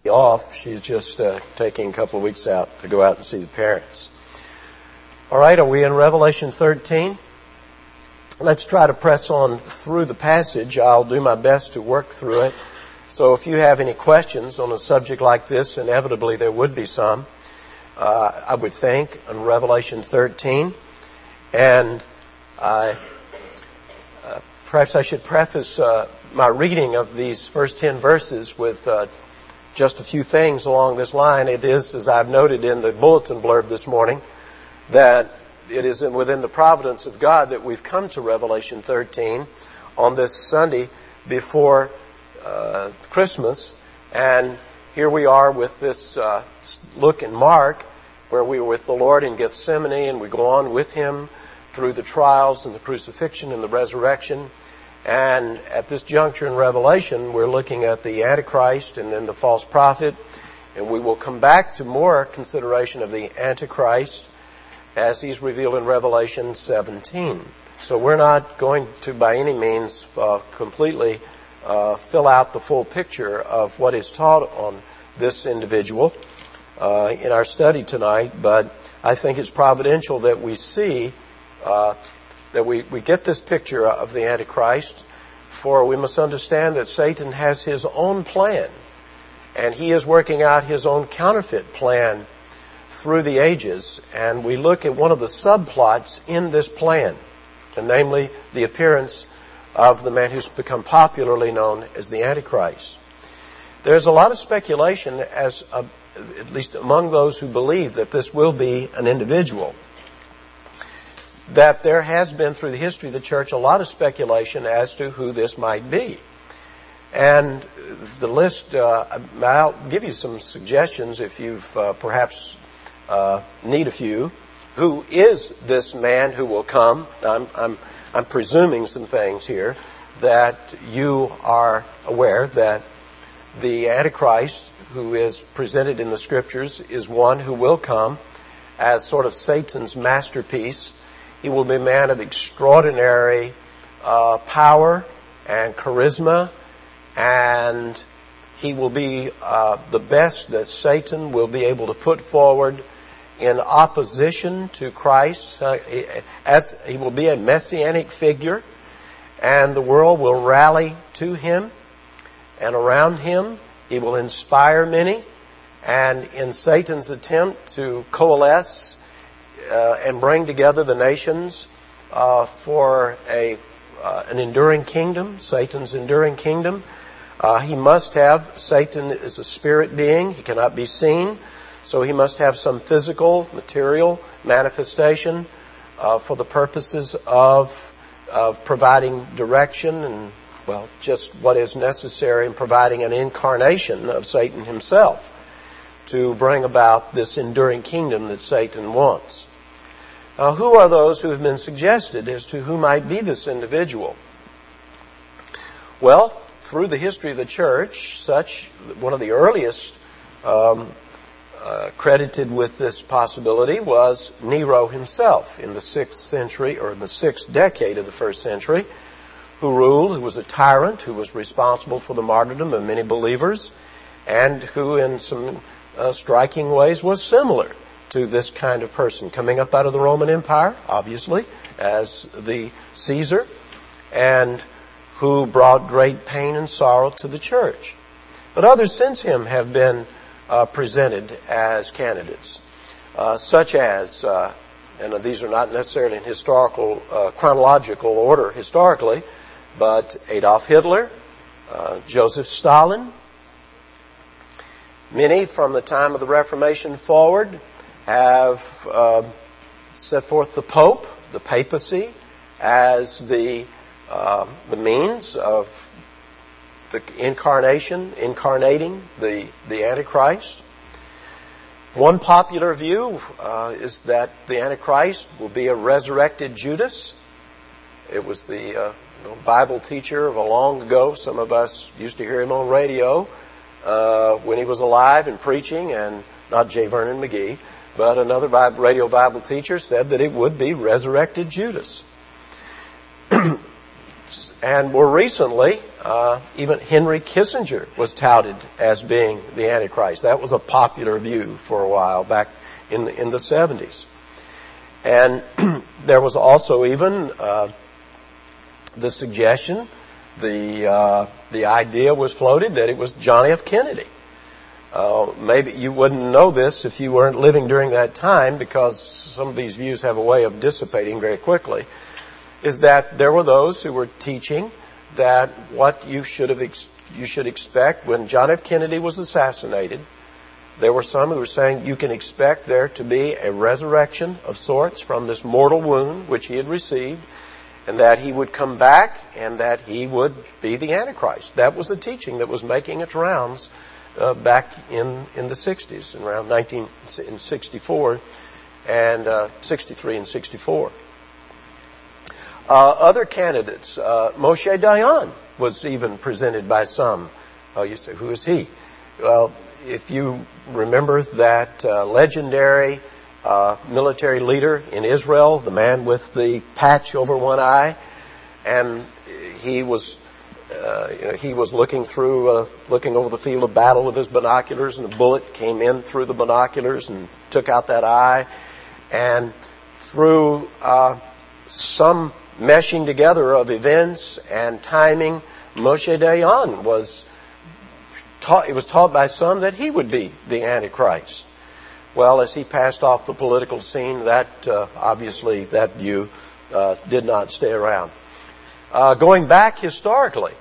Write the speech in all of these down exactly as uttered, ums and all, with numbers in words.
off. She's just uh, taking a couple of weeks out to go out and see the parents. All right, are we in Revelation thirteen? Let's try to press on through the passage. I'll do my best to work through it. So if you have any questions on a subject like this, inevitably there would be some, uh, I would think, in Revelation thirteen. And I, uh, perhaps I should preface uh, my reading of these first ten verses with uh, just a few things along this line. It is, as I've noted in the bulletin blurb this morning, that it is within the providence of God that we've come to Revelation thirteen on this Sunday before uh, Christmas. And here we are with this uh, look in Mark, where we were with the Lord in Gethsemane, and we go on with Him through the trials and the crucifixion and the resurrection. And at this juncture in Revelation, we're looking at the Antichrist and then the false prophet. And we will come back to more consideration of the Antichrist as he's revealed in Revelation seventeen. So we're not going to, by any means, uh, completely uh, fill out the full picture of what is taught on this individual uh, in our study tonight. But I think it's providential that we see uh, that we, we get this picture of the Antichrist, for we must understand that Satan has his own plan, and he is working out his own counterfeit plan through the ages. And we look at one of the subplots in this plan, and namely the appearance of the man who's become popularly known as the Antichrist. There's a lot of speculation, as a, at least among those who believe that this will be an individual, that there has been through the history of the church a lot of speculation as to who this might be. And the list, uh, I'll give you some suggestions if you've uh, perhaps uh, need a few. Who is this man who will come? I'm, I'm, I'm presuming some things here that you are aware that the Antichrist, who is presented in the Scriptures, is one who will come as sort of Satan's masterpiece. He will be a man of extraordinary uh, power and charisma, and he will be uh, the best that Satan will be able to put forward in opposition to Christ. Uh, as he will be a messianic figure, and the world will rally to him and around him. He will inspire many, and in Satan's attempt to coalesce Uh, and bring together the nations uh, for a uh, an enduring kingdom, Satan's enduring kingdom. Uh, he must have, Satan is a spirit being. He cannot be seen. So he must have some physical, material manifestation uh, for the purposes of, of providing direction and, well, just what is necessary in providing an incarnation of Satan himself to bring about this enduring kingdom that Satan wants. Uh, who are those who have been suggested as to who might be this individual? Well, through the history of the church, such one of the earliest um, uh, credited with this possibility was Nero himself in the sixth century, or in the sixth decade of the first century, who ruled, who was a tyrant, who was responsible for the martyrdom of many believers, and who in some uh, striking ways was similar to this kind of person, coming up out of the Roman Empire, obviously, as the Caesar, and who brought great pain and sorrow to the church. But others since him have been uh, presented as candidates, uh, such as, uh, and these are not necessarily in historical, uh, chronological order historically, but Adolf Hitler, uh, Joseph Stalin. Many from the time of the Reformation forward have uh, set forth the Pope, the papacy, as the uh, the means of the incarnation, incarnating the, the Antichrist. One popular view uh, is that the Antichrist will be a resurrected Judas. It was the uh, you know, Bible teacher of a long ago. Some of us used to hear him on radio uh, when he was alive and preaching, and not J. Vernon McGee, but another Bible, radio Bible teacher said that it would be resurrected Judas. And more recently, uh, even Henry Kissinger was touted as being the Antichrist. That was a popular view for a while back in the, in the seventies. And there was also even uh, the suggestion, the uh, the idea was floated that it was John F. Kennedy. Uh, maybe you wouldn't know this if you weren't living during that time, because some of these views have a way of dissipating very quickly, is that there were those who were teaching that what you should have ex- you should expect when John F. Kennedy was assassinated, there were some who were saying you can expect there to be a resurrection of sorts from this mortal wound which he had received, and that he would come back and that he would be the Antichrist. That was the teaching that was making its rounds Uh, back in, in the sixties, around nineteen sixty-four and uh, sixty-three and sixty-four. Uh, other candidates, uh, Moshe Dayan was even presented by some. Oh, you say, who is he? Well, if you remember that uh, legendary uh, military leader in Israel, the man with the patch over one eye, and he was Uh, you know, he was looking through, uh, looking over the field of battle with his binoculars, and a bullet came in through the binoculars and took out that eye. And through uh, some meshing together of events and timing, Moshe Dayan was taught. It was taught by some that he would be the Antichrist. Well, as he passed off the political scene, that uh, obviously that view uh, did not stay around. Uh, going back historically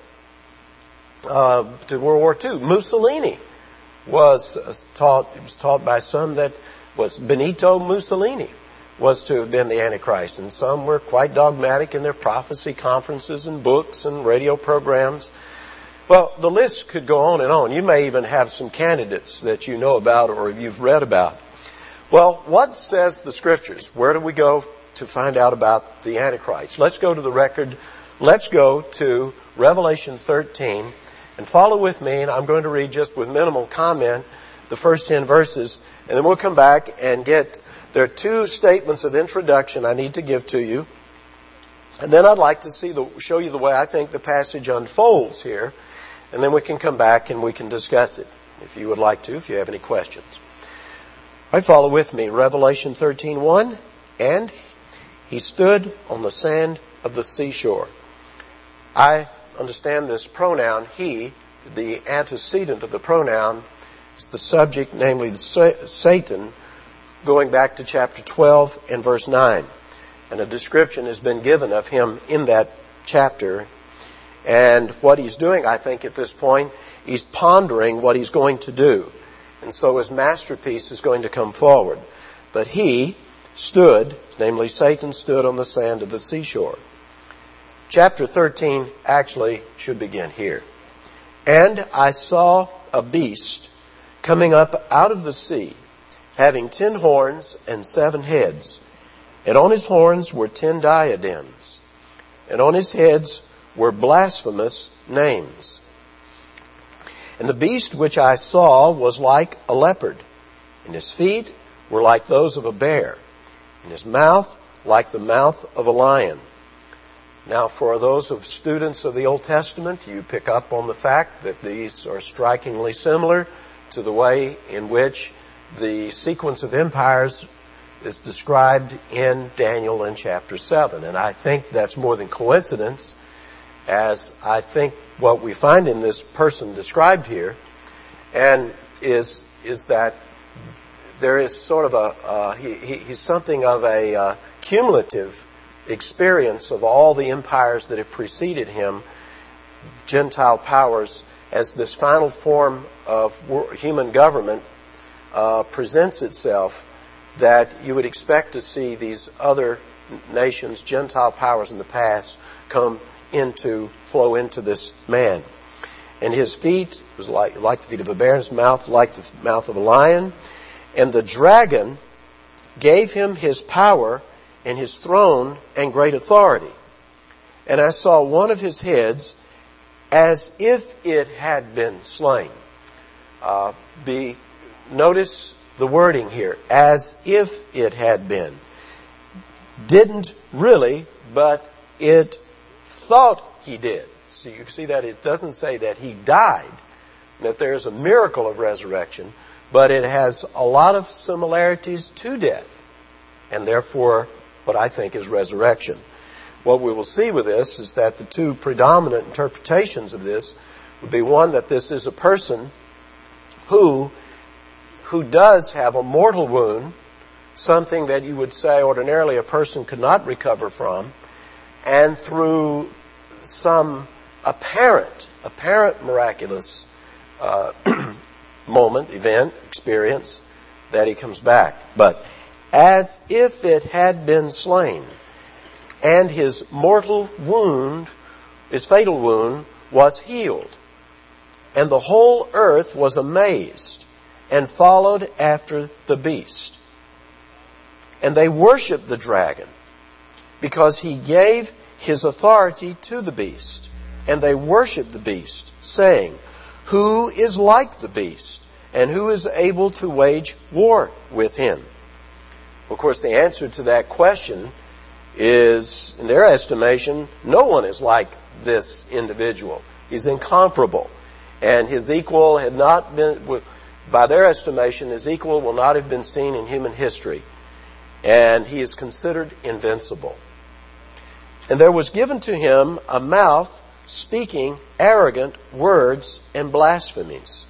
uh, to World War Two, Mussolini was uh, taught. It was taught by some that was Benito Mussolini was to have been the Antichrist, and some were quite dogmatic in their prophecy conferences and books and radio programs. Well, the list could go on and on. You may even have some candidates that you know about or you've read about. Well, what says the Scriptures? Where do we go to find out about the Antichrist? Let's go to the record. Let's go to Revelation thirteen and follow with me, and I'm going to read just with minimal comment the first ten verses, and then we'll come back and get, there are two statements of introduction I need to give to you, and then I'd like to see the, show you the way I think the passage unfolds here, and then we can come back and we can discuss it, if you would like to, if you have any questions. All right, follow with me. Revelation thirteen one, and he stood on the sand of the seashore. I understand this pronoun, he, the antecedent of the pronoun, is the subject, namely Satan, going back to chapter twelve and verse nine. And a description has been given of him in that chapter. And what he's doing, I think, at this point, he's pondering what he's going to do. And so his masterpiece is going to come forward. But he stood, namely Satan stood on the sand of the seashore. Chapter thirteen actually should begin here. And I saw a beast coming up out of the sea, having ten horns and seven heads. And on his horns were ten diadems. And on his heads were blasphemous names. And the beast which I saw was like a leopard, and his feet were like those of a bear, and his mouth like the mouth of a lion. Now, for those of students of the Old Testament, you pick up on the fact that these are strikingly similar to the way in which the sequence of empires is described in Daniel in chapter seven. And I think that's more than coincidence, as I think what we find in this person described here and is is that there is sort of a, uh, he, he, he's something of a uh, cumulative experience of all the empires that have preceded him, Gentile powers, as this final form of human government uh, presents itself, that you would expect to see these other nations, Gentile powers in the past, come into, flow into this man. And his feet was like, like the feet of a bear, his mouth like the mouth of a lion. And the dragon gave him his power and his throne and great authority. And I saw one of his heads as if it had been slain. Uh, be, notice the wording here, as if it had been. Didn't really, but it thought he did. So you can see that it doesn't say that he died, that there's a miracle of resurrection, but it has a lot of similarities to death, and therefore what I think is resurrection. What we will see with this is that the two predominant interpretations of this would be, one, that this is a person who, who does have a mortal wound, something that you would say ordinarily a person could not recover from, and through some apparent, apparent miraculous uh, moment, event, experience, that he comes back. But as if it had been slain, and his mortal wound, his fatal wound, was healed. And the whole earth was amazed and followed after the beast. And they worshiped the dragon because he gave his authority to the beast. And they worshiped the beast, saying, "Who is like the beast, and who is able to wage war with him?" Of course, the answer to that question is, in their estimation, no one is like this individual. He's incomparable. And his equal had not been, by their estimation, his equal will not have been seen in human history. And he is considered invincible. And there was given to him a mouth speaking arrogant words and blasphemies,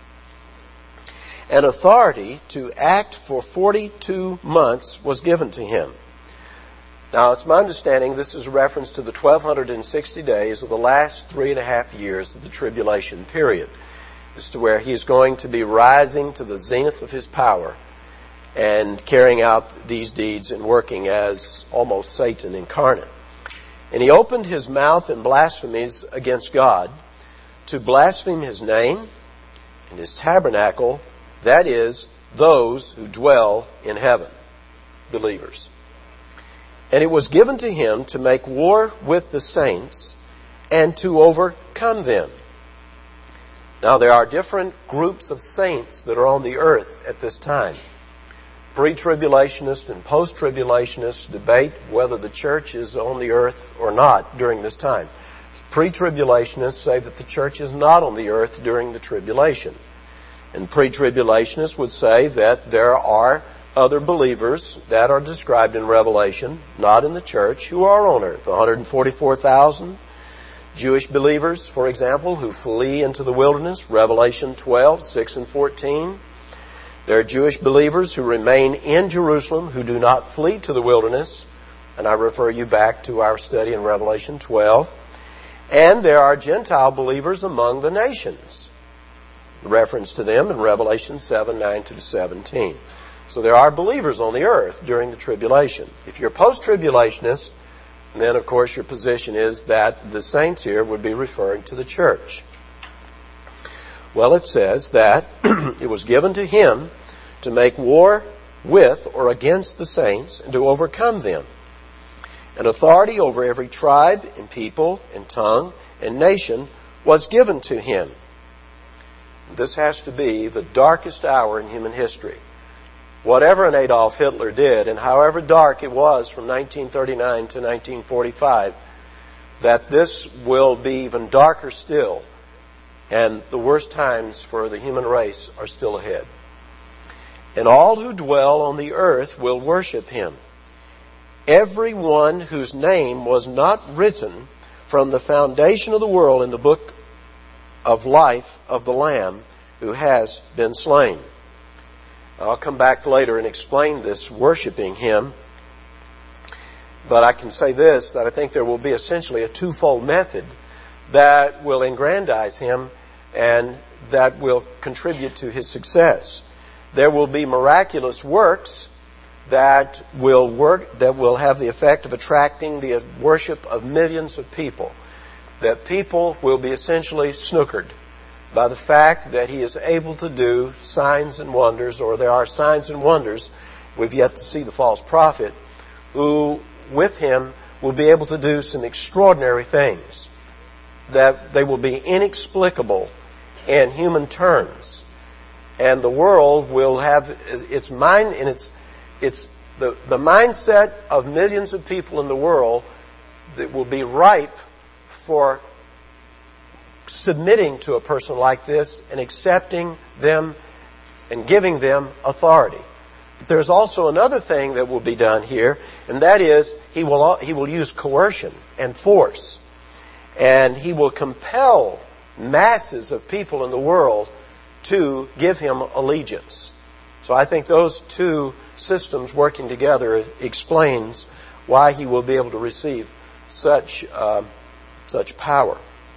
and authority to act for forty-two months was given to him. Now, it's my understanding this is a reference to the twelve sixty days of the last three and a half years of the tribulation period, as to where he is going to be rising to the zenith of his power and carrying out these deeds and working as almost Satan incarnate. And he opened his mouth in blasphemies against God, to blaspheme his name and his tabernacle, that is, those who dwell in heaven, believers. And it was given to him to make war with the saints and to overcome them. Now, there are different groups of saints that are on the earth at this time. Pre-tribulationists and post-tribulationists debate whether the church is on the earth or not during this time. Pre-tribulationists say that the church is not on the earth during the tribulation. And pre-tribulationists would say that there are other believers that are described in Revelation, not in the church, who are on earth. one hundred forty-four thousand Jewish believers, for example, who flee into the wilderness, Revelation twelve, six and fourteen. There are Jewish believers who remain in Jerusalem, who do not flee to the wilderness, and I refer you back to our study in Revelation twelve. And there are Gentile believers among the nations, reference to them in Revelation seven, nine to seventeen. So there are believers on the earth during the tribulation. If you're post-tribulationist, then of course your position is that the saints here would be referring to the church. Well, it says that it was given to him to make war with or against the saints and to overcome them. And authority over every tribe and people and tongue and nation was given to him. This has to be the darkest hour in human history. Whatever an Adolf Hitler did, and however dark it was from nineteen thirty-nine to nineteen forty-five, that this will be even darker still, and the worst times for the human race are still ahead. And all who dwell on the earth will worship him, everyone whose name was not written from the foundation of the world in the book of life of the Lamb who has been slain. I'll come back later and explain this worshiping him. But I can say this, that I think there will be essentially a twofold method that will aggrandize him and that will contribute to his success. There will be miraculous works that will work, that will have the effect of attracting the worship of millions of people. That people will be essentially snookered by the fact that he is able to do signs and wonders, or there are signs and wonders. We've yet to see the false prophet, who with him will be able to do some extraordinary things, that they will be inexplicable in human terms. And the world will have its mind, and its, its the, the mindset of millions of people in the world that will be ripe for submitting to a person like this and accepting them and giving them authority. But there's also another thing that will be done here, and that is he will he will use coercion and force, and he will compel masses of people in the world to give him allegiance. So I think those two systems working together explains why he will be able to receive such uh, such power.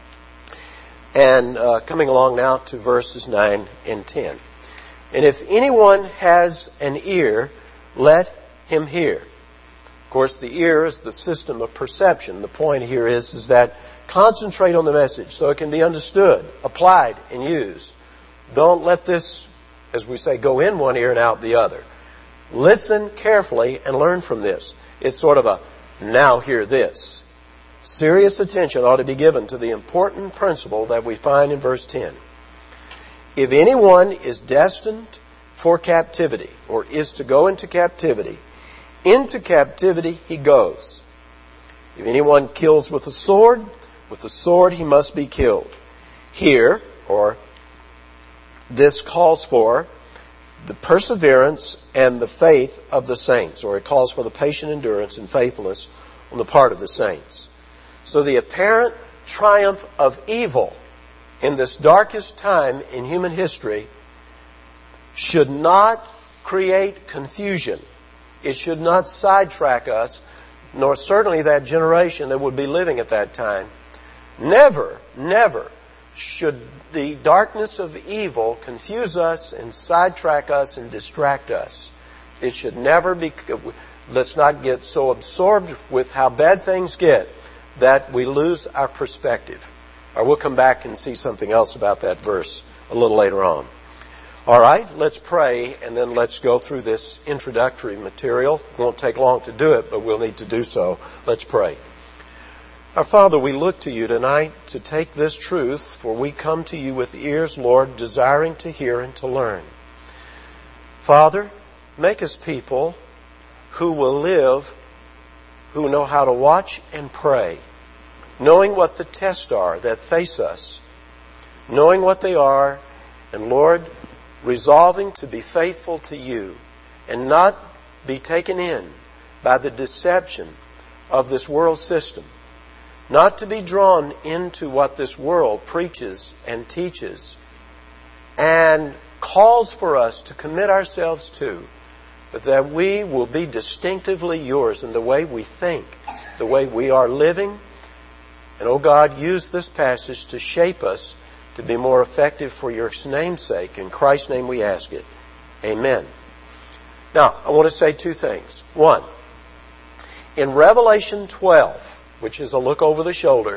And uh, coming along now to verses nine and ten. And if anyone has an ear, let him hear. Of course, the ear is the system of perception. The point here is, is that concentrate on the message so it can be understood, applied, and used. Don't let this, as we say, go in one ear and out the other. Listen carefully and learn from this. It's sort of a, now hear this. Serious attention ought to be given to the important principle that we find in verse ten. If anyone is destined for captivity, or is to go into captivity, into captivity he goes. If anyone kills with a sword, with the sword he must be killed. Here, or this calls for the perseverance and the faith of the saints, or it calls for the patient endurance and faithfulness on the part of the saints. So the apparent triumph of evil in this darkest time in human history should not create confusion. It should not sidetrack us, nor certainly that generation that would be living at that time. Never, never should the darkness of evil confuse us and sidetrack us and distract us. It should never be, let's not get so absorbed with how bad things get that we lose our perspective. Or we'll come back and see something else about that verse a little later on. All right, let's pray, and then let's go through this introductory material. It won't take long to do it, but we'll need to do so. Let's pray. Our Father, we look to you tonight to take this truth, for we come to you with ears, Lord, desiring to hear and to learn. Father, make us people who will live, who know how to watch and pray, knowing what the tests are that face us, knowing what they are, and Lord, resolving to be faithful to you and not be taken in by the deception of this world system, not to be drawn into what this world preaches and teaches and calls for us to commit ourselves to, but that we will be distinctively yours in the way we think, the way we are living. And, oh God, use this passage to shape us to be more effective for your name's sake. In Christ's name we ask it. Amen. Now, I want to say two things. One, in Revelation twelve, which is a look over the shoulder,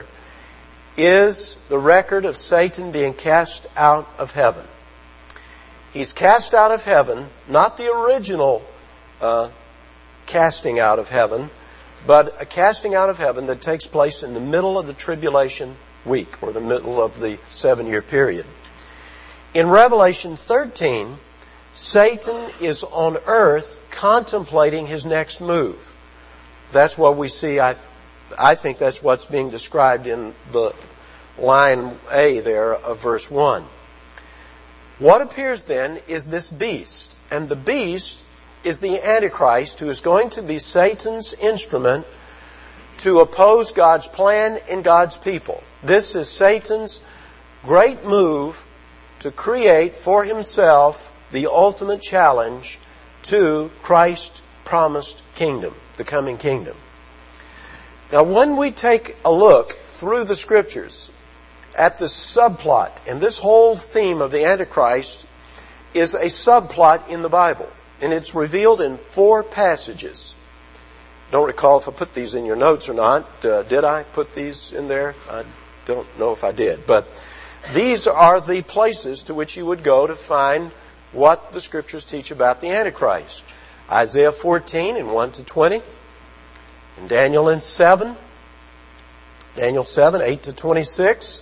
is the record of Satan being cast out of heaven. He's cast out of heaven, not the original uh, casting out of heaven, but a casting out of heaven that takes place in the middle of the tribulation week, or the middle of the seven-year period. In Revelation thirteen, Satan is on earth contemplating his next move. That's what we see. I, I think that's what's being described in the line A there of verse one. What appears then is this beast, and the beast is the Antichrist, who is going to be Satan's instrument to oppose God's plan and God's people. This is Satan's great move to create for himself the ultimate challenge to Christ's promised kingdom, the coming kingdom. Now, when we take a look through the Scriptures at the subplot, and this whole theme of the Antichrist is a subplot in the Bible, and it's revealed in four passages. Don't recall if I put these in your notes or not. Uh, did I put these in there? I don't know if I did. But these are the places to which you would go to find what the Scriptures teach about the Antichrist. Isaiah fourteen and one to twenty. And Daniel in seven. Daniel seven, eight to twenty-six.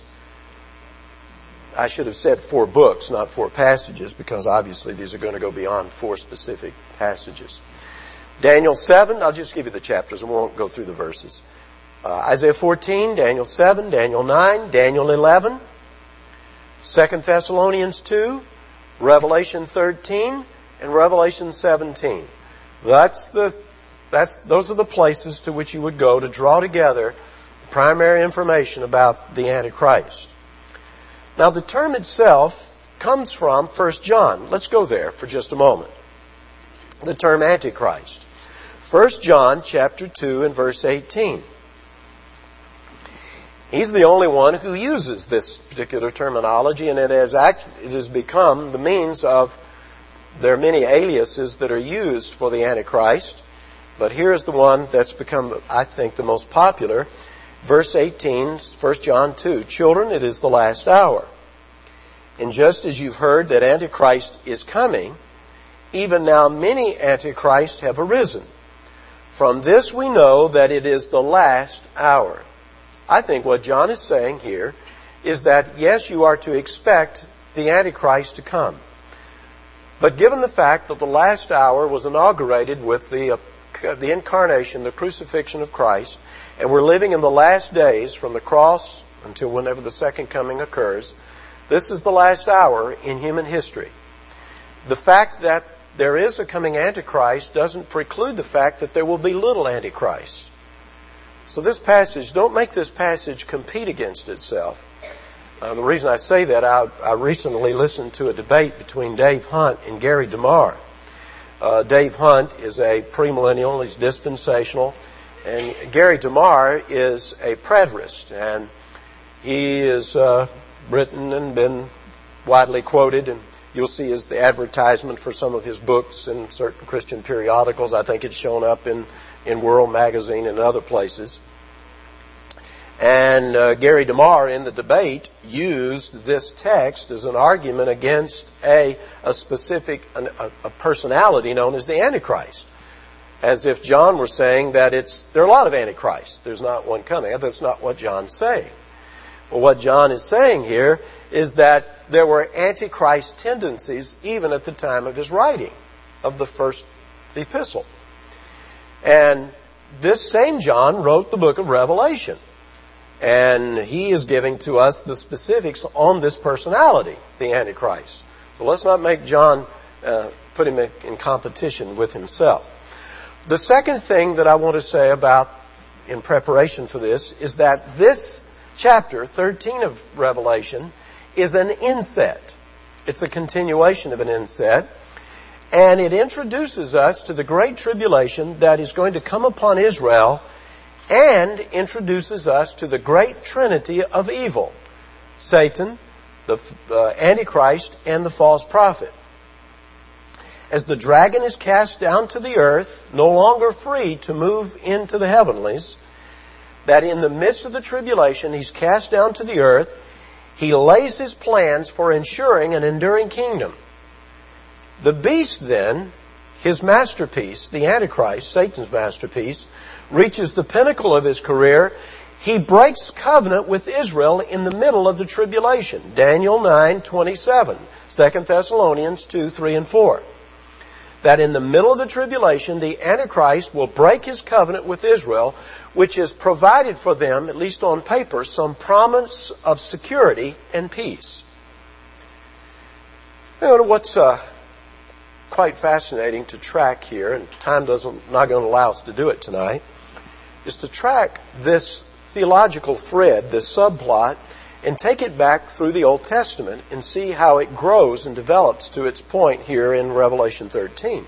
I should have said four books, not four passages, because obviously these are going to go beyond four specific passages. Daniel seven, I'll just give you the chapters and we won't go through the verses. Uh, Isaiah fourteen, Daniel seven, Daniel nine, Daniel eleven, Second Thessalonians two, Revelation thirteen, and Revelation seventeen. That's the, that's, those are the places to which you would go to draw together primary information about the Antichrist. Now the term itself comes from First John. Let's go there for just a moment. The term Antichrist. First John chapter two and verse eighteen. He's the only one who uses this particular terminology, and it has act, it has become the means of, there are many aliases that are used for the Antichrist, but here's the one that's become, I think, the most popular. Verse eighteen, First John two, children, it is the last hour. And just as you've heard that Antichrist is coming, even now many Antichrists have arisen. From this we know that it is the last hour. I think what John is saying here is that, yes, you are to expect the Antichrist to come. But given the fact that the last hour was inaugurated with the, uh, the incarnation, the crucifixion of Christ, and we're living in the last days from the cross until whenever the second coming occurs, this is the last hour in human history. The fact that there is a coming Antichrist doesn't preclude the fact that there will be little Antichrists. So this passage, don't make this passage compete against itself. Uh, the reason I say that, I, I recently listened to a debate between Dave Hunt and Gary DeMar. Uh, Dave Hunt is a premillennial, he's dispensational, and Gary DeMar is a preterist, and he is uh, written and been widely quoted, and you'll see his, the advertisement for some of his books in certain Christian periodicals. I think it's shown up in, in World Magazine and other places. And uh, Gary DeMar in the debate used this text as an argument against a, a specific an, a, a personality known as the Antichrist. As if John were saying that it's there are a lot of Antichrists. There's not one coming. That's not what John's saying. But what John is saying here is that there were Antichrist tendencies even at the time of his writing of the first epistle. And this same John wrote the book of Revelation. And he is giving to us the specifics on this personality, the Antichrist. So let's not make John, uh, put him in, in competition with himself. The second thing that I want to say about, in preparation for this, is that this chapter, thirteen of Revelation, is an inset. It's a continuation of an inset. And it introduces us to the great tribulation that is going to come upon Israel, and introduces us to the great trinity of evil: Satan, the uh, Antichrist, and the false prophet. As the dragon is cast down to the earth, no longer free to move into the heavenlies, that in the midst of the tribulation he's cast down to the earth, he lays his plans for ensuring an enduring kingdom. The beast then, his masterpiece, the Antichrist, Satan's masterpiece, reaches the pinnacle of his career. He breaks covenant with Israel in the middle of the tribulation. Daniel nine twenty-seven, Second Thessalonians two, three, and four. That in the middle of the tribulation, the Antichrist will break his covenant with Israel, which has provided for them, at least on paper, some promise of security and peace. You know, what's uh, quite fascinating to track here, and time doesn't not going to allow us to do it tonight, is to track this theological thread, this subplot, and take it back through the Old Testament and see how it grows and develops to its point here in Revelation thirteen.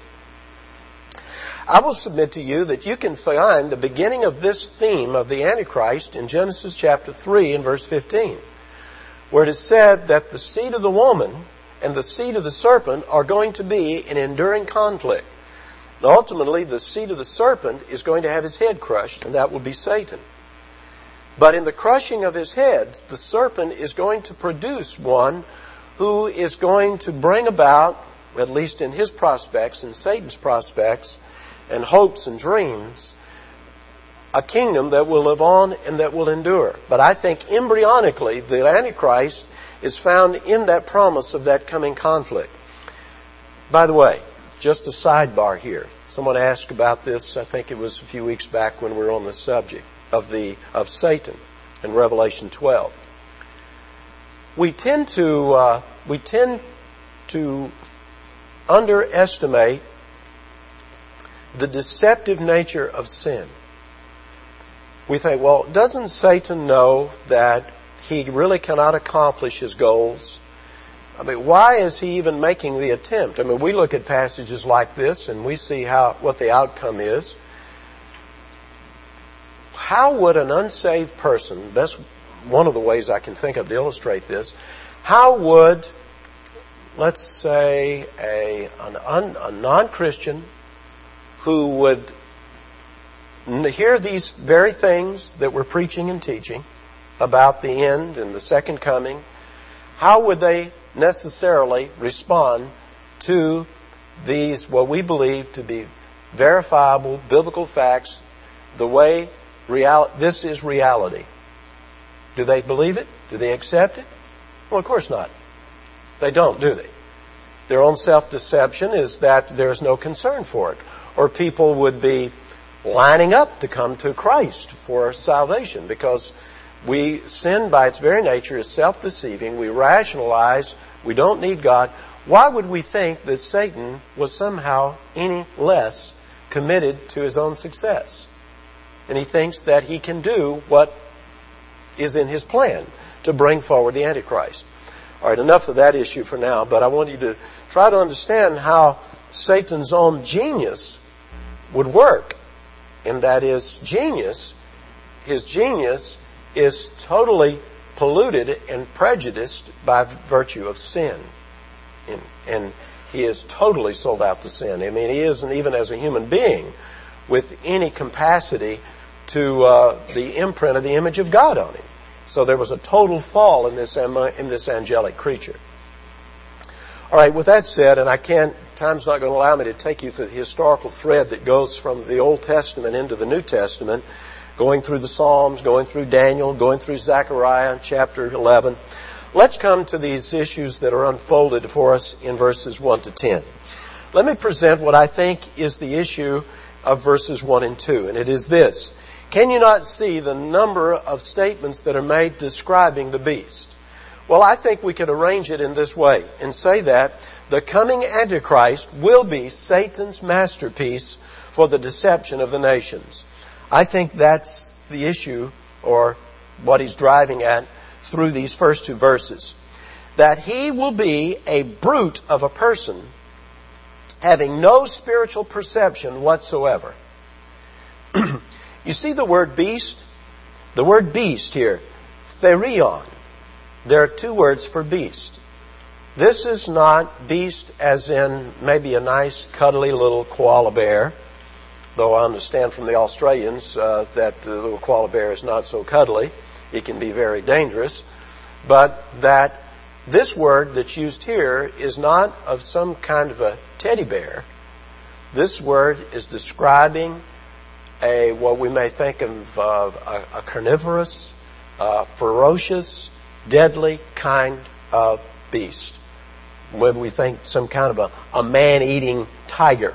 I will submit to you that you can find the beginning of this theme of the Antichrist in Genesis chapter three and verse fifteen, where it is said that the seed of the woman and the seed of the serpent are going to be an enduring conflict. And ultimately, the seed of the serpent is going to have his head crushed, and that will be Satan. But in the crushing of his head, the serpent is going to produce one who is going to bring about, at least in his prospects, in Satan's prospects, and hopes and dreams, a kingdom that will live on and that will endure. But I think embryonically, the Antichrist is found in that promise of that coming conflict. By the way, just a sidebar here. Someone asked about this, I think it was a few weeks back when we were on this subject. of the of Satan in Revelation twelve. We tend to uh, we tend to underestimate the deceptive nature of sin. We think, well, doesn't Satan know that he really cannot accomplish his goals? I mean, why is he even making the attempt? I mean, we look at passages like this and we see how what the outcome is. How would an unsaved person, that's one of the ways I can think of to illustrate this, how would, let's say, a, an un, a non-Christian who would hear these very things that we're preaching and teaching about the end and the second coming, how would they necessarily respond to these, what we believe to be verifiable biblical facts, the way real, this is reality? Do they believe it? Do they accept it? Well, of course not. They don't, do they? Their own self-deception is that there's no concern for it. Or people would be lining up to come to Christ for salvation because we, sin by its very nature is self-deceiving. We rationalize. We don't need God. Why would we think that Satan was somehow any less committed to his own success? And he thinks that he can do what is in his plan to bring forward the Antichrist. All right, enough of that issue for now, but I want you to try to understand how Satan's own genius would work. And that is genius, his genius is totally polluted and prejudiced by virtue of sin. And, and he is totally sold out to sin. I mean, he isn't even as a human being with any capacity to uh, the imprint of the image of God on him. So there was a total fall in this in this angelic creature. All right, with that said, and I can't, time's not going to allow me to take you through the historical thread that goes from the Old Testament into the New Testament, going through the Psalms, going through Daniel, going through Zechariah, chapter eleven. Let's come to these issues that are unfolded for us in verses one to ten. Let me present what I think is the issue of verses one and two, and it is this. Can you not see the number of statements that are made describing the beast? Well, I think we could arrange it in this way and say that the coming Antichrist will be Satan's masterpiece for the deception of the nations. I think that's the issue, or what he's driving at through these first two verses. That he will be a brute of a person having no spiritual perception whatsoever. You see the word beast? The word beast here, therion. There are two words for beast. This is not beast as in maybe a nice, cuddly little koala bear, though I understand from the Australians uh, that the little koala bear is not so cuddly. It can be very dangerous. But that this word that's used here is not of some kind of a teddy bear. This word is describing a what we may think of uh, a, a carnivorous, uh, ferocious, deadly kind of beast. When we think some kind of a, a man-eating tiger.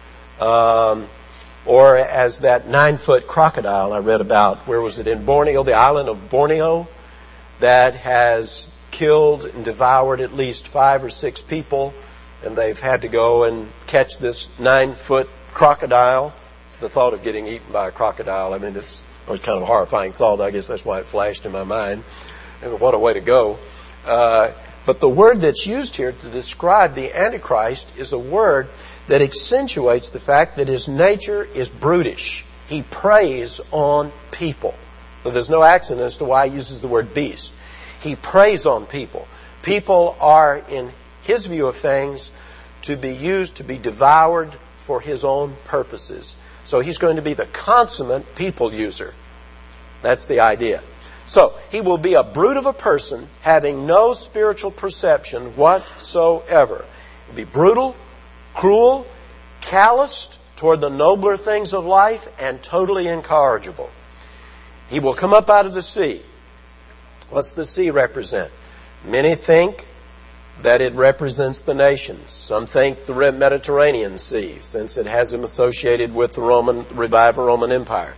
Um, or as that nine-foot crocodile I read about, where was it, in Borneo, the island of Borneo, that has killed and devoured at least five or six people, and they've had to go and catch this nine-foot crocodile. The thought of getting eaten by a crocodile, I mean, it's, it's kind of a horrifying thought. I guess that's why it flashed in my mind. And what a way to go. Uh, but the word that's used here to describe the Antichrist is a word that accentuates the fact that his nature is brutish. He preys on people. So there's no accident as to why he uses the word beast. He preys on people. People are, in his view of things, to be used to be devoured for his own purposes. So he's going to be the consummate people user. That's the idea. So, he will be a brute of a person having no spiritual perception whatsoever. He'll be brutal, cruel, calloused toward the nobler things of life, and totally incorrigible. He will come up out of the sea. What's the sea represent? Many think that it represents the nations. Some think the Mediterranean Sea, since it has him associated with the Roman, revived Roman Empire.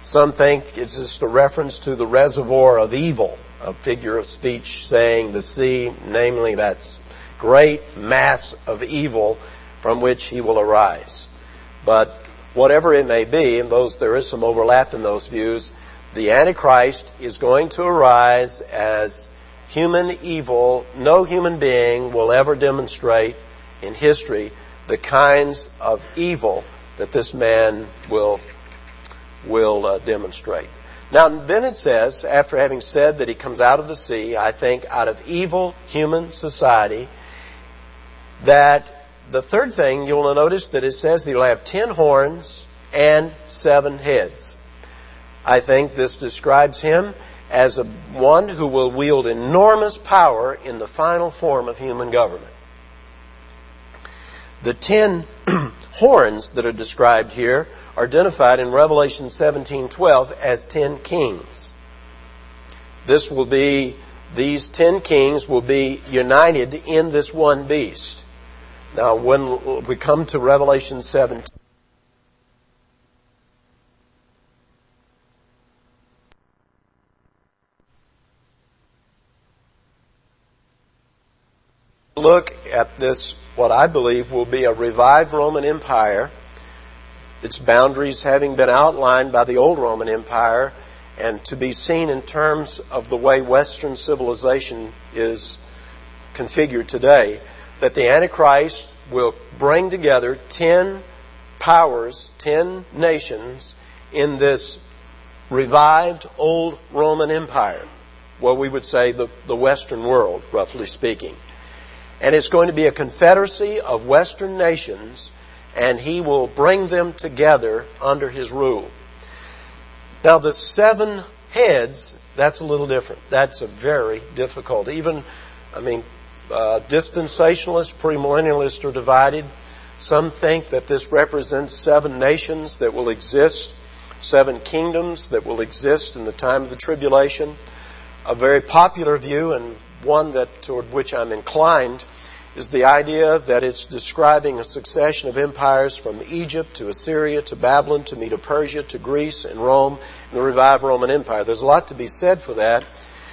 Some think it's just a reference to the reservoir of evil, a figure of speech saying the sea, namely that great mass of evil from which he will arise. But whatever it may be, and those there is some overlap in those views, the Antichrist is going to arise as human evil. No human being will ever demonstrate in history the kinds of evil that this man will will uh, demonstrate. Now, then it says, after having said that he comes out of the sea, I think out of evil human society, that the third thing you'll notice that it says that he'll have ten horns and seven heads. I think this describes him as a, one who will wield enormous power in the final form of human government. The ten horns that are described here are identified in Revelation seventeen twelve as ten kings. This will be, these ten kings will be united in this one beast. Now, when we come to Revelation seventeen, look at this, what I believe will be a revived Roman Empire, its boundaries having been outlined by the old Roman Empire, and to be seen in terms of the way Western civilization is configured today, that the Antichrist will bring together ten powers, ten nations in this revived old Roman Empire, what we would say the, the Western world, roughly speaking. And it's going to be a confederacy of Western nations, and he will bring them together under his rule. Now, the seven heads, that's a little different. That's a very difficult. Even, I mean, uh, dispensationalists, premillennialists are divided. Some think that this represents seven nations that will exist, seven kingdoms that will exist in the time of the tribulation. A very popular view, and one that toward which I'm inclined, is the idea that it's describing a succession of empires from Egypt to Assyria to Babylon to Medo-Persia to Greece and Rome and the revived Roman Empire. There's a lot to be said for that,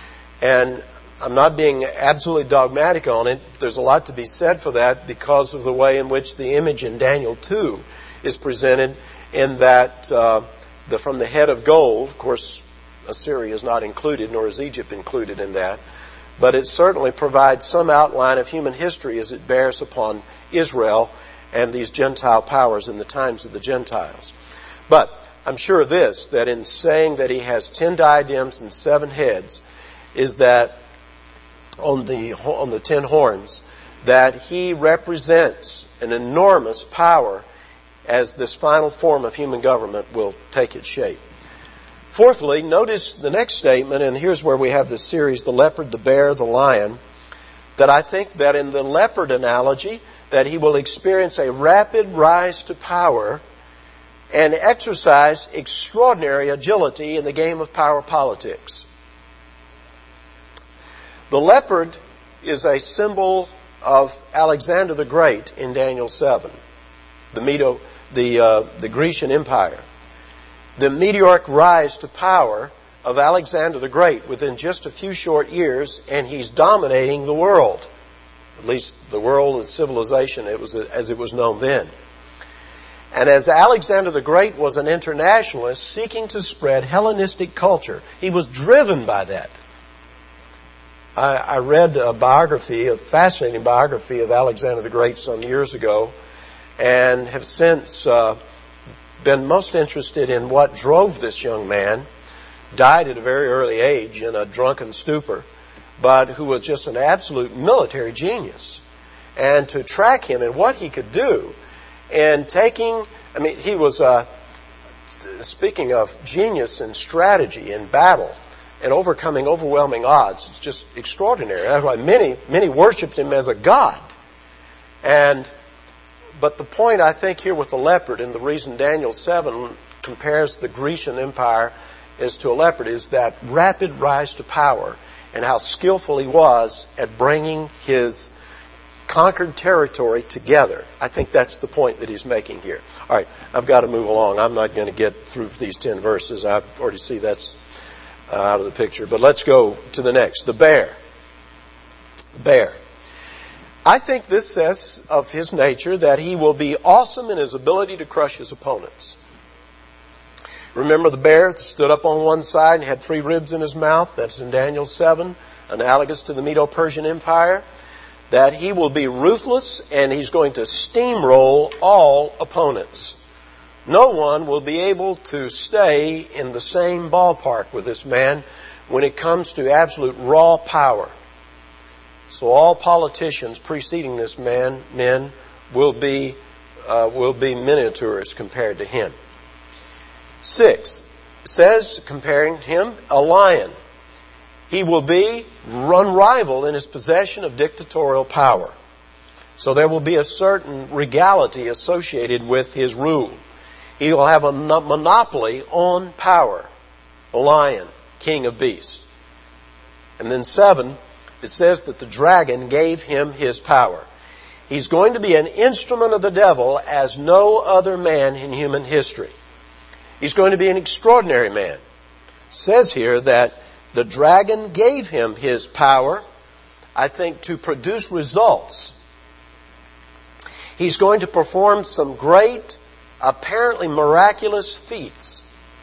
and I'm not being absolutely dogmatic on it. There's a lot to be said for that because of the way in which the image in Daniel two is presented, in that uh, the, from the head of gold, of course, Assyria is not included, nor is Egypt included in that, but it certainly provides some outline of human history as it bears upon Israel and these Gentile powers in the times of the Gentiles. But I'm sure of this, that in saying that he has ten diadems and seven heads, is that on the on the ten horns, that he represents an enormous power as this final form of human government will take its shape. Fourthly, notice the next statement, and here's where we have this series, the leopard, the bear, the lion, that I think that in the leopard analogy, that he will experience a rapid rise to power and exercise extraordinary agility in the game of power politics. The leopard is a symbol of Alexander the Great in Daniel seven, the Medo, the uh, the Grecian Empire. The meteoric rise to power of Alexander the Great within just a few short years, and he's dominating the world. At least the world and civilization it was as it was known then. And as Alexander the Great was an internationalist seeking to spread Hellenistic culture, he was driven by that. I, I read a biography, a fascinating biography of Alexander the Great some years ago, and have since uh, been most interested in what drove this young man, died at a very early age in a drunken stupor, but who was just an absolute military genius. And to track him and what he could do in taking, I mean, he was, uh, speaking of genius and strategy in battle and overcoming overwhelming odds, it's just extraordinary. That's why many, many worshipped him as a god. And But the point, I think, here with the leopard, and the reason Daniel seven compares the Grecian Empire is to a leopard, is that rapid rise to power and how skillful he was at bringing his conquered territory together. I think that's the point that he's making here. All right, I've got to move along. I'm not going to get through these ten verses. I already see that's uh, out of the picture. But let's go to the next. The bear. The bear. I think this says of his nature that he will be awesome in his ability to crush his opponents. Remember the bear that stood up on one side and had three ribs in his mouth? That's in Daniel seven, analogous to the Medo-Persian Empire. That he will be ruthless and he's going to steamroll all opponents. No one will be able to stay in the same ballpark with this man when it comes to absolute raw power. So all politicians preceding this man, men, will be uh, will be miniatures compared to him. Six, says, comparing him, a lion. He will be unrivaled in his possession of dictatorial power. So there will be a certain regality associated with his rule. He will have a monopoly on power. A lion, king of beasts. And then seven, it says that the dragon gave him his power. He's going to be an instrument of the devil as no other man in human history. He's going to be an extraordinary man. It says here that the dragon gave him his power, I think, to produce results. He's going to perform some great, apparently miraculous feats.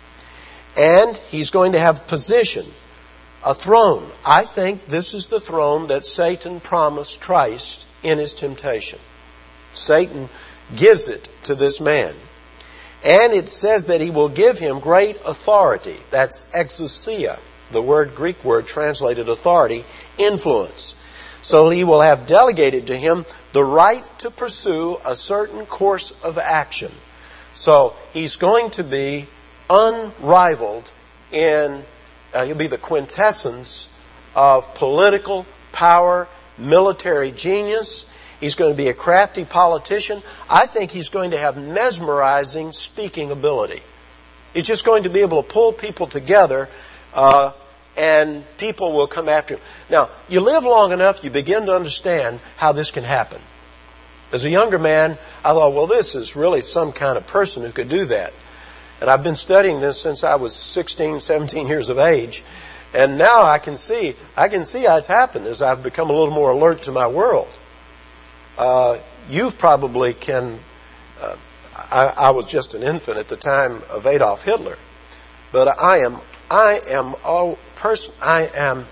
And he's going to have position, a throne. I think this is the throne that Satan promised Christ in his temptation. Satan gives it to this man. And it says that he will give him great authority. That's exousia, the word Greek word translated authority, influence. So he will have delegated to him the right to pursue a certain course of action. So he's going to be unrivaled in, uh, he'll be the quintessence of political power, military genius. He's going to be a crafty politician. I think he's going to have mesmerizing speaking ability. He's just going to be able to pull people together, uh, and people will come after him. Now, you live long enough, you begin to understand how this can happen. As a younger man, I thought, well, this is really some kind of person who could do that. And I've been studying this since I was sixteen, seventeen years of age. And now I can see, I can see how it's happened as I've become a little more alert to my world. Uh, you probably can, uh, I, I was just an infant at the time of Adolf Hitler, but I am, I am, all person, I am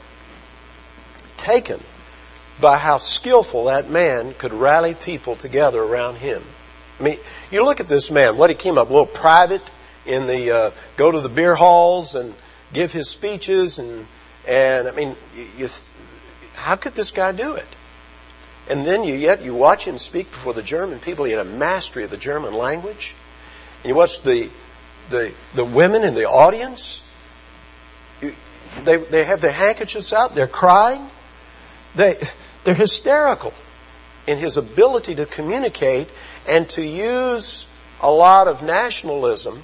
taken by how skillful that man could rally people together around him. I mean, you look at this man, what he came up, a little private in the, uh, go to the beer halls and give his speeches and, and I mean, you, you, how could this guy do it? And then you yet you watch him speak before the German people. He had a mastery of the German language. And you watch the the the women in the audience. You, they they have their handkerchiefs out. They're crying. They they're hysterical in his ability to communicate and to use a lot of nationalism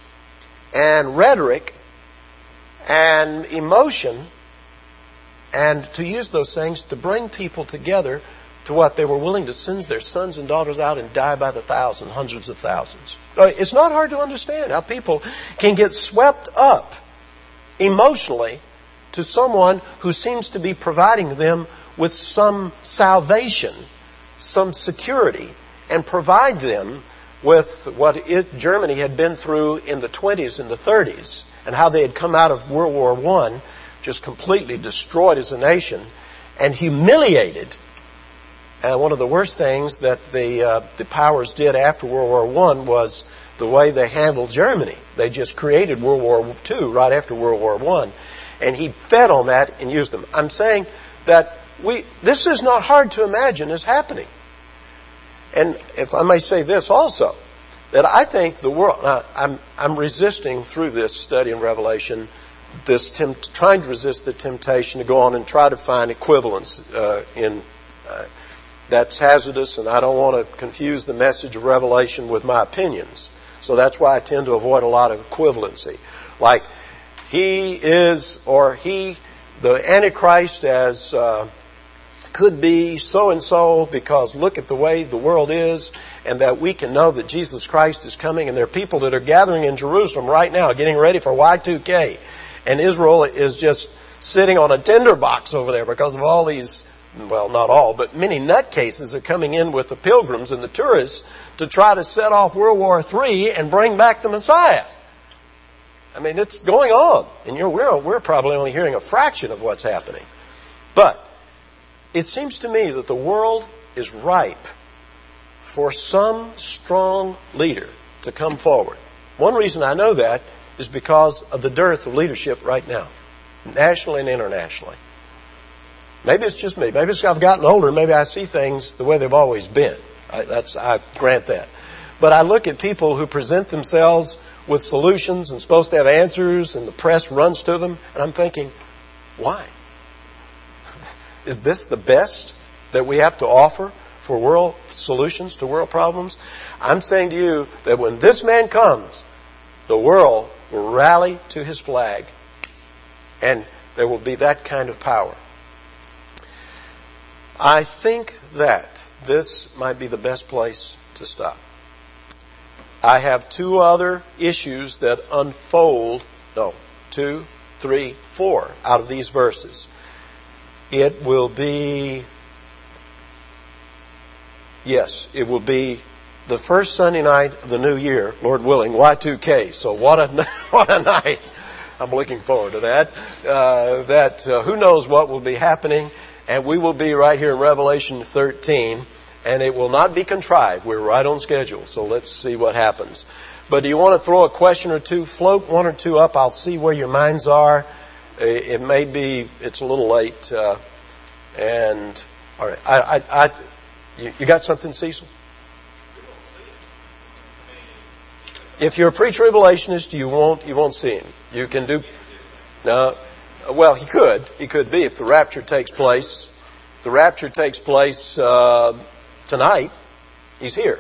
and rhetoric and emotion, and to use those things to bring people together to what they were willing to send their sons and daughters out and die by the thousand, hundreds of thousands. It's not hard to understand how people can get swept up emotionally to someone who seems to be providing them with some salvation, some security, and provide them with what it, Germany had been through in the twenties and the thirties, and how they had come out of World War One, just completely destroyed as a nation, and humiliated. And one of the worst things that the uh, the powers did after World War One was the way they handled Germany. They just created World War Two right after World War One, and he fed on that and used them. I'm saying that we this is not hard to imagine is happening. And if I may say this also, that I think the world. Now, I'm I'm resisting through this study in Revelation, this tempt, trying to resist the temptation to go on and try to find equivalence uh, in. Uh, That's hazardous, and I don't want to confuse the message of Revelation with my opinions. So that's why I tend to avoid a lot of equivalency. Like, he is, or he, the Antichrist, as uh, could be so-and-so because look at the way the world is, and that we can know that Jesus Christ is coming. And there are people that are gathering in Jerusalem right now getting ready for Y two K. And Israel is just sitting on a tinderbox over there because of all these, well, not all, but many nutcases are coming in with the pilgrims and the tourists to try to set off World War Three and bring back the Messiah. I mean, it's going on. And you're, we're, we're probably only hearing a fraction of what's happening. But it seems to me that the world is ripe for some strong leader to come forward. One reason I know that is because of the dearth of leadership right now, nationally and internationally. Maybe it's just me. Maybe it's I've gotten older. Maybe I see things the way they've always been. I, that's, I grant that. But I look at people who present themselves with solutions and supposed to have answers, and the press runs to them, and I'm thinking, why? Is this the best that we have to offer for world solutions to world problems? I'm saying to you that when this man comes, the world will rally to his flag, and there will be that kind of power. I think that this might be the best place to stop. I have two other issues that unfold, no, two, three, four out of these verses. It will be, yes, it will be the first Sunday night of the new year, Lord willing, Y two K. So what a, what a night. I'm looking forward to that. Uh, that uh, who knows what will be happening. And we will be right here in Revelation thirteen. And it will not be contrived. We're right on schedule. So let's see what happens. But do you want to throw a question or two? Float one or two up. I'll see where your minds are. It may be, it's a little late. Uh, and, all right. I, I, I, you, you got something, Cecil? If you're a pre-tribulationist, you won't, you won't see him. You can do, no, well, he could. He could be if the rapture takes place. If the rapture takes place, uh, tonight, he's here.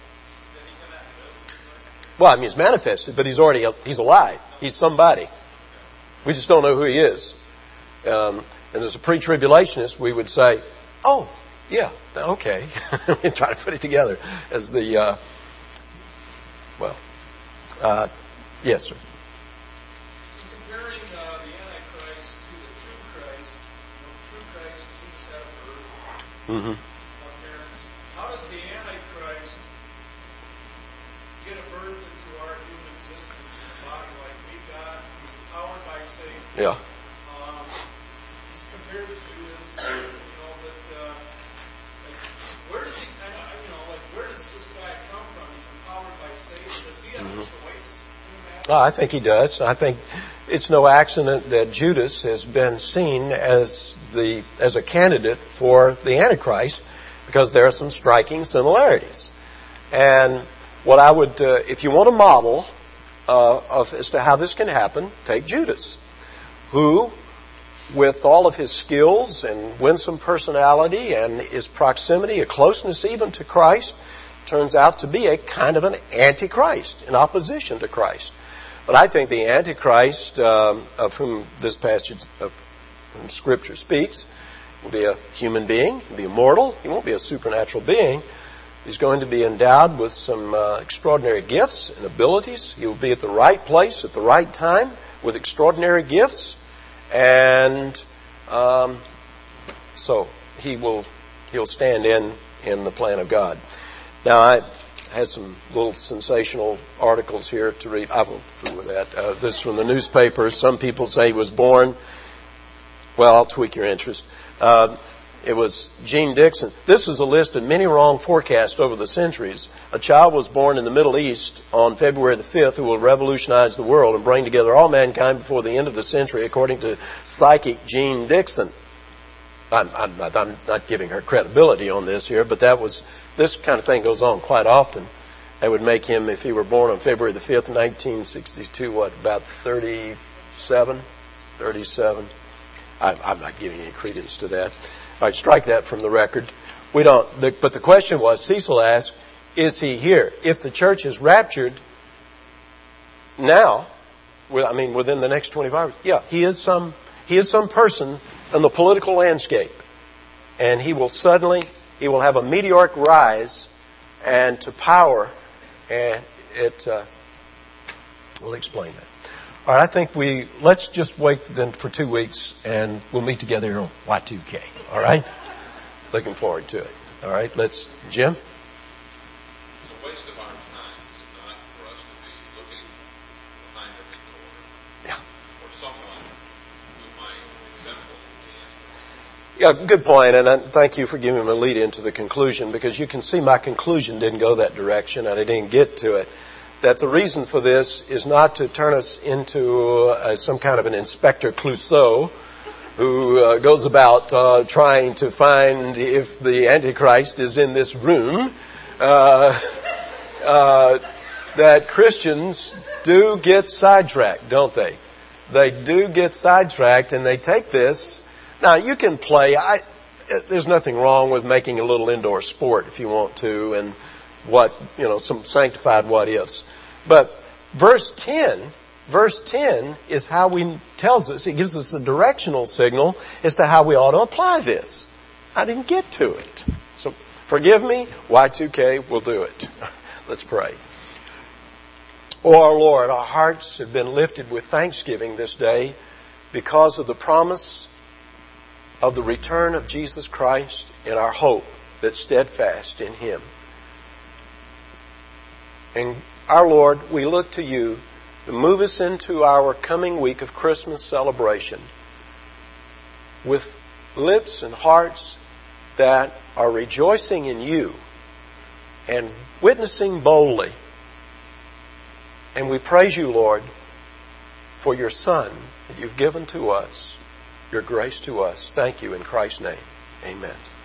Well, I mean, he's manifested, but he's already, he's alive. He's somebody. We just don't know who he is. Um, and as a pre-tribulationist, we would say, oh, yeah, okay. And try to put it together as the, uh, well, uh, yes, sir. Comparing uh, the Antichrist to the true Christ, you know, true Christ, Jesus had a birth, mm-hmm. parents. How does the Antichrist get a birth into our human existence in the body like we got? He's empowered by Satan. Yeah. Um, he's compared to Judas. You know, but uh, like, where does he? I, I, you know, like where does this guy come from? He's empowered by Satan. Does he have mm-hmm. a choice? Oh, I think he does. I think it's no accident that Judas has been seen as the as a candidate for the Antichrist, because there are some striking similarities. And what I would, uh, if you want a model uh, of as to how this can happen, take Judas, who, with all of his skills and winsome personality and his proximity, a closeness even to Christ, turns out to be a kind of an antichrist in opposition to Christ. But I think the Antichrist, um, of whom this passage of Scripture speaks, will be a human being, he'll be immortal, he won't be a supernatural being. He's going to be endowed with some uh, extraordinary gifts and abilities. He will be at the right place at the right time with extraordinary gifts. And um, so he will he'll stand in, in the plan of God. Now, I had some little sensational articles here to read. I won't fool with that. Uh, this from the newspaper. Some people say he was born. Well, I'll tweak your interest. Uh, it was Gene Dixon. This is a list of many wrong forecasts over the centuries. A child was born in the Middle East on February the fifth who will revolutionize the world and bring together all mankind before the end of the century, according to psychic Gene Dixon. I'm, I'm, not, I'm not giving her credibility on this here, but that was, this kind of thing goes on quite often. That would make him, if he were born on February the fifth, nineteen sixty-two, what, about thirty-seven? thirty-seven. I, I'm not giving any credence to that. All right, strike that from the record. We don't, the, but the question was, Cecil asked, is he here? If the church is raptured now, I mean, within the next twenty-four hours, yeah, he is some, he is some person in the political landscape. and he will suddenly, he will have a meteoric rise and to power, and it, uh, we'll explain that. All right, I think we, let's just wait then for two weeks and we'll meet together here on Y two K. All right? Looking forward to it. All right, let's, Jim? It's a waste of our time, is it not, for us to be looking behind every door? Yeah. Or someone who might resemble the Yeah, good point, and I thank you for giving me a lead into the conclusion, because you can see my conclusion didn't go that direction and I didn't get to it. That the reason for this is not to turn us into uh, some kind of an Inspector Clouseau who uh, goes about uh, trying to find if the Antichrist is in this room. Uh, uh, that Christians do get sidetracked, don't they? They do get sidetracked, and they take this. Now, you can play. I, there's nothing wrong with making a little indoor sport if you want to, and what, you know, some sanctified what ifs. But verse ten, verse ten is how we, tells us, it gives us a directional signal as to how we ought to apply this. I didn't get to it. So forgive me, Y two K will do it. Let's pray. Oh, our Lord, our hearts have been lifted with thanksgiving this day because of the promise of the return of Jesus Christ and our hope that's steadfast in Him. And our Lord, we look to you to move us into our coming week of Christmas celebration with lips and hearts that are rejoicing in you and witnessing boldly. And we praise you, Lord, for your Son that you've given to us, your grace to us. Thank you in Christ's name. Amen.